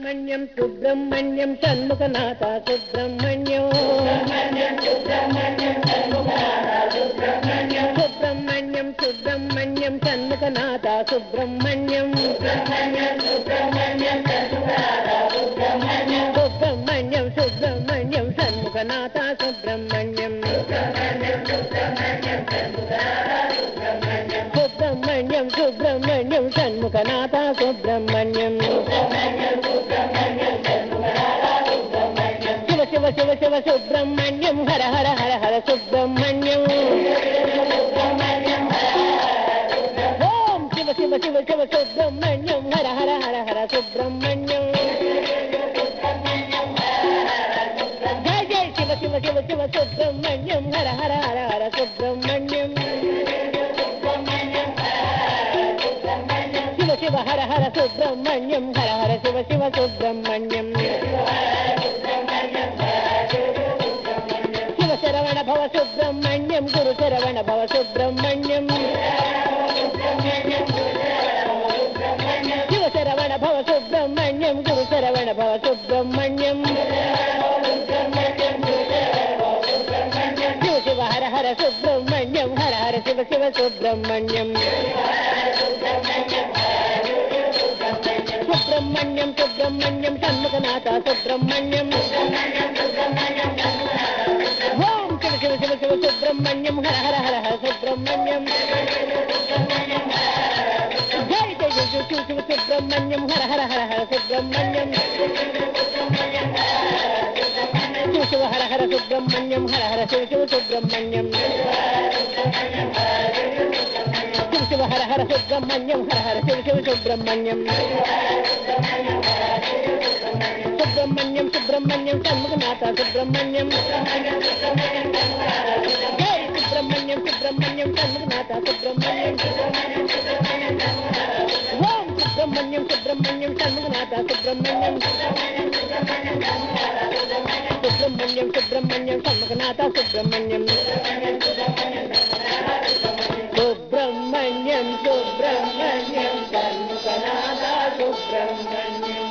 Subrahmanyam Subrahmanyam Shanmukhanatha Subrahmanyam Subrahmanyam Subrahmanyam Shanmukhanatha Subrahmanyam Subrahmanyam Subrahmanyam Shanmukhanatha Subrahmanyam Subrahmanyam Subrahmanyam Shanmukhanatha Subrahmanyam Shiva Shiva Shiva Shiva Subrahmanyam Hara Hara Hara Hara Subrahmanyam Om Shiva Shiva Shiva Shiva Subrahmanyam Hara Hara Hara Hara Subrahmanyam Jaya Jaya Shiva Shiva Shiva Shiva Subrahmanyam Hara Hara Hara Hara Subrahmanyam Shiva Shiva Hara Hara Subrahmanyam Hara Hara Shiva Shiva Subrahmanyam Shiva Saravana Bhava Subrahmanyam Guru Saravana Bhava Subrahmanyam Shiva Saravana Bhava Subrahmanyam Guru Saravana Bhava Subrahmanyam Shiva Shiva Hara Hara Subrahmanyam Hara Hara Shiva Shiva Subrahmanyam Subrahmanyam Subrahmanyam Shanmukhanatha Subrahmanyam Om Shiva Shiva Shiva Shiva Subrahmanyam Hara Hara Hara Hara Subrahmanyam Jaya Jaya Jaya Shiva Shiva Subrahmanyam Hara Hara Hara Hara Subrahmanyam Shiva Shiva Hara Hara Subrahmanyam Hara Hara Shiva Shiva Subrahmanyam Shiva Shiva Hara Hara Subrahmanyam Hara Hara Shiva Shiva Subrahmanyam Subrahmanyam Subrahmanyam Shanmukhanatha Subrahmanyam Jai Subrahmanyam Subrahmanyam Shanmukhanatha Subrahmanyam Om Subrahmanyam Subrahmanyam Shanmukhanatha Subrahmanyam Subrahmanyam Subrahmanyam Shanmukhanatha Subrahmanyam Subrahmanyam Subrahmanyam Shanmukhanatha Subrahmanyam